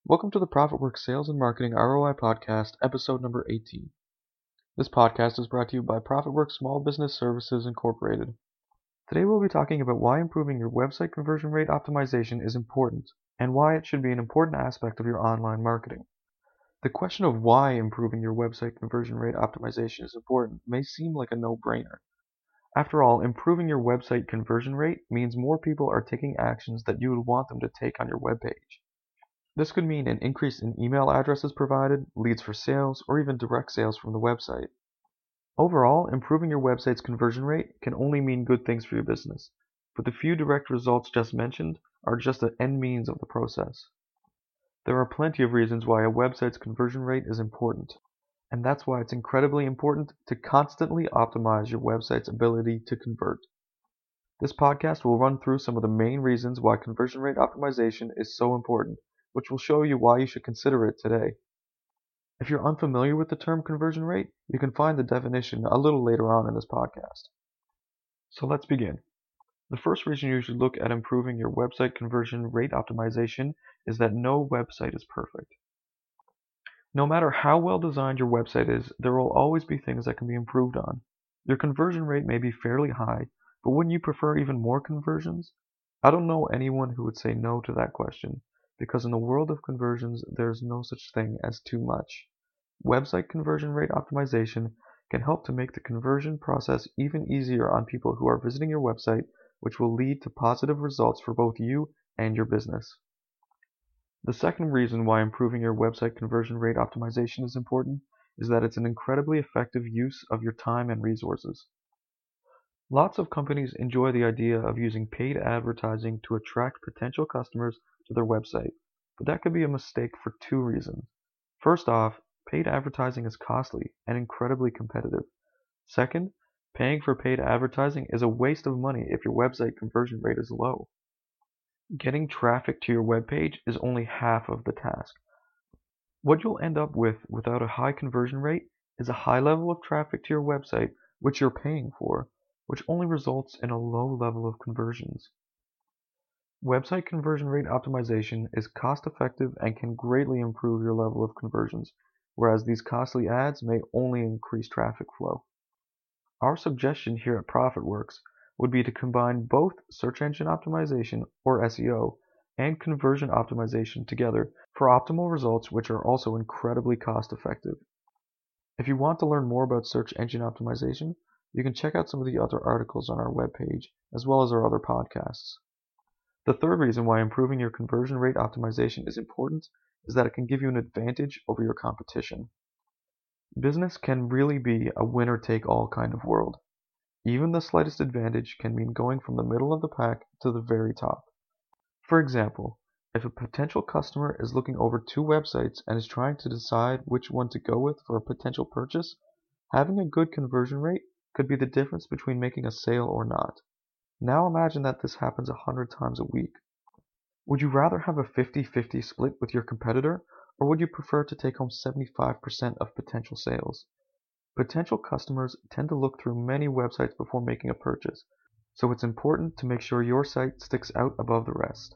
Welcome to the ProfitWorks Sales and Marketing ROI Podcast, episode number 18. This podcast is brought to you by ProfitWorks Small Business Services Incorporated. Today we'll be talking about why improving your website conversion rate optimization is important, and why it should be an important aspect of your online marketing. The question of why improving your website conversion rate optimization is important may seem like a no-brainer. After all, improving your website conversion rate means more people are taking actions that you would want them to take on your webpage. This could mean an increase in email addresses provided, leads for sales, or even direct sales from the website. Overall, improving your website's conversion rate can only mean good things for your business, but the few direct results just mentioned are just the end means of the process. There are plenty of reasons why a website's conversion rate is important, and that's why it's incredibly important to constantly optimize your website's ability to convert. This podcast will run through some of the main reasons why conversion rate optimization is so important, which will show you why you should consider it today. If you're unfamiliar with the term conversion rate, you can find the definition a little later on in this podcast. So let's begin. The first reason you should look at improving your website conversion rate optimization is that no website is perfect. No matter how well designed your website is, there will always be things that can be improved on. Your conversion rate may be fairly high, but wouldn't you prefer even more conversions? I don't know anyone who would say no to that question, because in the world of conversions, there's no such thing as too much. Website conversion rate optimization can help to make the conversion process even easier on people who are visiting your website, which will lead to positive results for both you and your business. The second reason why improving your website conversion rate optimization is important is that it's an incredibly effective use of your time and resources. Lots of companies enjoy the idea of using paid advertising to attract potential customers to their website, but that could be a mistake for two reasons. First off, paid advertising is costly and incredibly competitive. Second, paying for paid advertising is a waste of money if your website conversion rate is low. Getting traffic to your webpage is only half of the task. What you'll end up with without a high conversion rate is a high level of traffic to your website, which you're paying for, which only results in a low level of conversions. Website conversion rate optimization is cost effective and can greatly improve your level of conversions, whereas these costly ads may only increase traffic flow. Our suggestion here at ProfitWorks would be to combine both search engine optimization, or SEO, and conversion optimization together for optimal results which are also incredibly cost effective. If you want to learn more about search engine optimization, you can check out some of the other articles on our webpage, as well as our other podcasts. The third reason why improving your conversion rate optimization is important is that it can give you an advantage over your competition. Business can really be a winner-take-all kind of world. Even the slightest advantage can mean going from the middle of the pack to the very top. For example, if a potential customer is looking over two websites and is trying to decide which one to go with for a potential purchase, having a good conversion rate could be the difference between making a sale or not. Now imagine that this happens 100 times a week. Would you rather have a 50-50 split with your competitor, or would you prefer to take home 75% of potential sales? Potential customers tend to look through many websites before making a purchase, so it's important to make sure your site sticks out above the rest.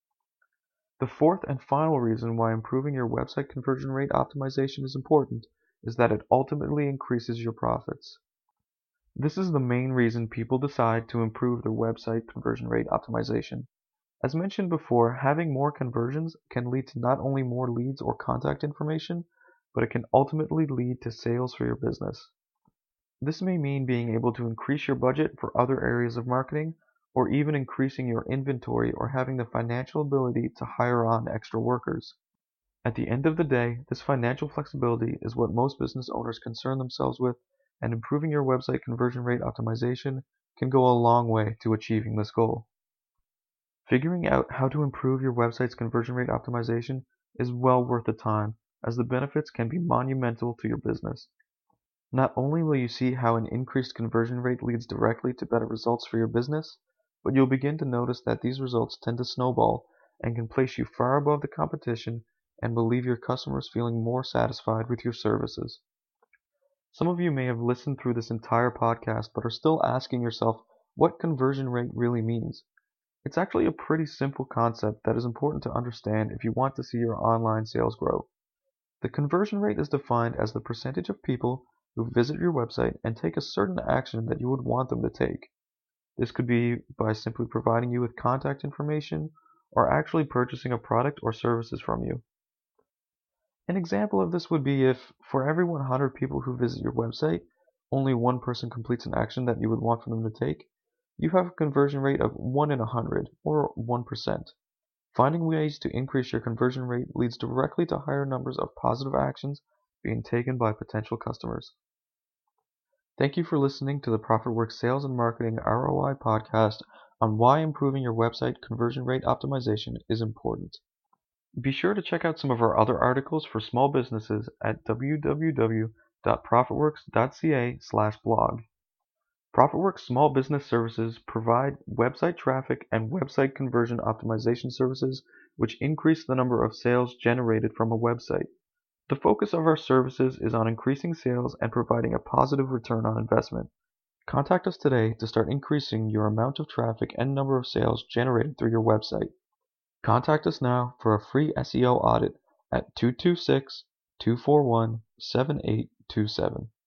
The fourth and final reason why improving your website conversion rate optimization is important is that it ultimately increases your profits. This is the main reason people decide to improve their website conversion rate optimization. As mentioned before, having more conversions can lead to not only more leads or contact information, but it can ultimately lead to sales for your business. This may mean being able to increase your budget for other areas of marketing, or even increasing your inventory or having the financial ability to hire on extra workers. At the end of the day, this financial flexibility is what most business owners concern themselves with, and improving your website conversion rate optimization can go a long way to achieving this goal. Figuring out how to improve your website's conversion rate optimization is well worth the time, as the benefits can be monumental to your business. Not only will you see how an increased conversion rate leads directly to better results for your business, but you'll begin to notice that these results tend to snowball and can place you far above the competition and will leave your customers feeling more satisfied with your services. Some of you may have listened through this entire podcast but are still asking yourself what conversion rate really means. It's actually a pretty simple concept that is important to understand if you want to see your online sales grow. The conversion rate is defined as the percentage of people who visit your website and take a certain action that you would want them to take. This could be by simply providing you with contact information or actually purchasing a product or services from you. An example of this would be if, for every 100 people who visit your website, only one person completes an action that you would want for them to take, you have a conversion rate of 1 in 100, or 1%. Finding ways to increase your conversion rate leads directly to higher numbers of positive actions being taken by potential customers. Thank you for listening to the ProfitWorks Sales and Marketing ROI podcast on why improving your website conversion rate optimization is important. Be sure to check out some of our other articles for small businesses at www.profitworks.ca/blog. ProfitWorks Small Business Services provide website traffic and website conversion optimization services which increase the number of sales generated from a website. The focus of our services is on increasing sales and providing a positive return on investment. Contact us today to start increasing your amount of traffic and number of sales generated through your website. Contact us now for a free SEO audit at 226-241-7827.